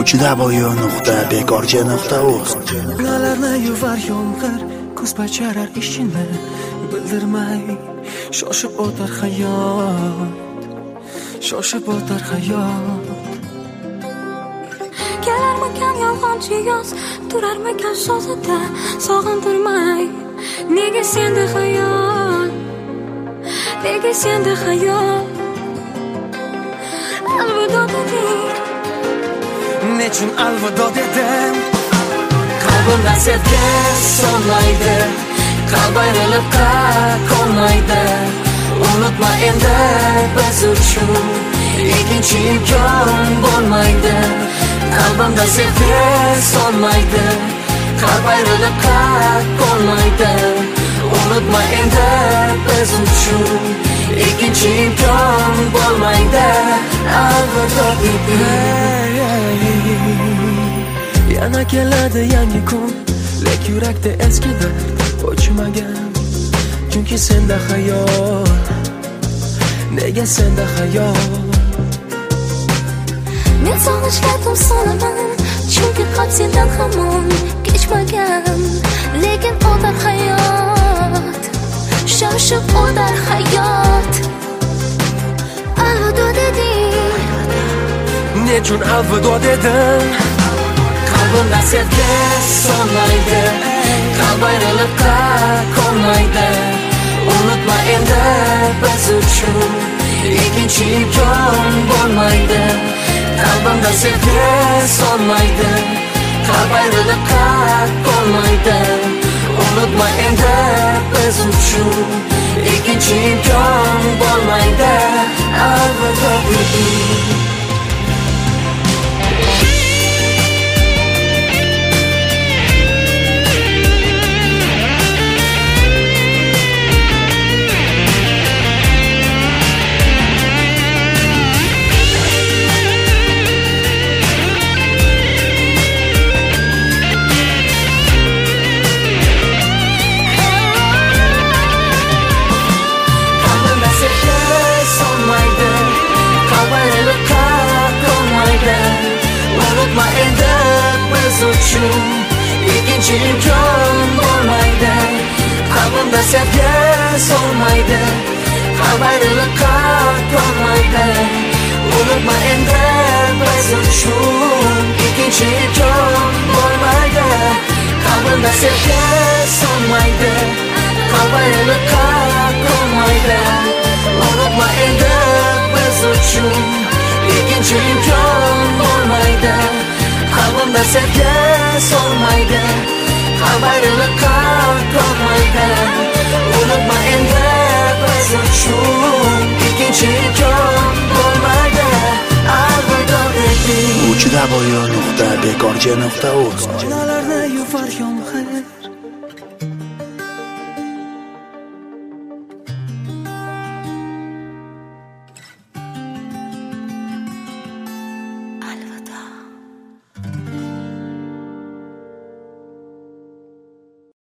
uchida.bekorchi.uz Nalarni yuvar yomg'ir, ko'z bajarar ishini bildirmay, shoshib o'tar hayot. Kelarmikan yolg'onchi yoz, turarmikan sozida sog'intirmay. Nega senda hayot? Alvido deding. Nechun alvido dedim? Qalbimdan sevgi solmaydi, qalb ayrilibqa qolmaydi. Unutma endi biz uchun ikkinchi imkon bo'lmaydi. Qalbimdan sevgi solmaydi, qalb ayrilibqa qolmaydi. Unutma endi biz uchun ikkinchi imkon bo'lmaydi. Alvido yana keladi yangi kun, lek yurakda eski dard o'chmagan. Chunki senda hayot, nega senda hayot? Men sog'inchga solaman, chunki qalb sendan hamon kechmagan. Lekin o'tar hayot, shoshib o'tar hayot. Alvido deding. Nechun alvido dedim? Qalbimdan sevgi solmaydi, qalb ayrilibqa qolmaydi. Unutma endi biz uchun ikkinchi imkon bo'lmaydi. Qalbimdan sevgi solmaydi, qalb ayrilibqa qolmaydi. Unutma endi biz uchun ikkinchi imkon bo'lmaydi. Alvido unutma endi biz uchun ikkinchi imkon bo'lmaydi. Qalbimda sevgi solmaydi, qalb ayrilibqa qolmaydi. Unutma endi biz uchun ikkinchi imkon bo'lmaydi. Qalbimda sevgi solmaydi, qalb ayrilibqa qolmaydi. Unutma endi biz uchun ikkinchi imkon bo'lmaydi. Qalbimda sevgi solmaydi, qalb ayrilibqa qolmaydi. Unutma endi biz uchun ikkinchi imkon bo'lmaydi. Alvido deding. uchida.bekorchi.uz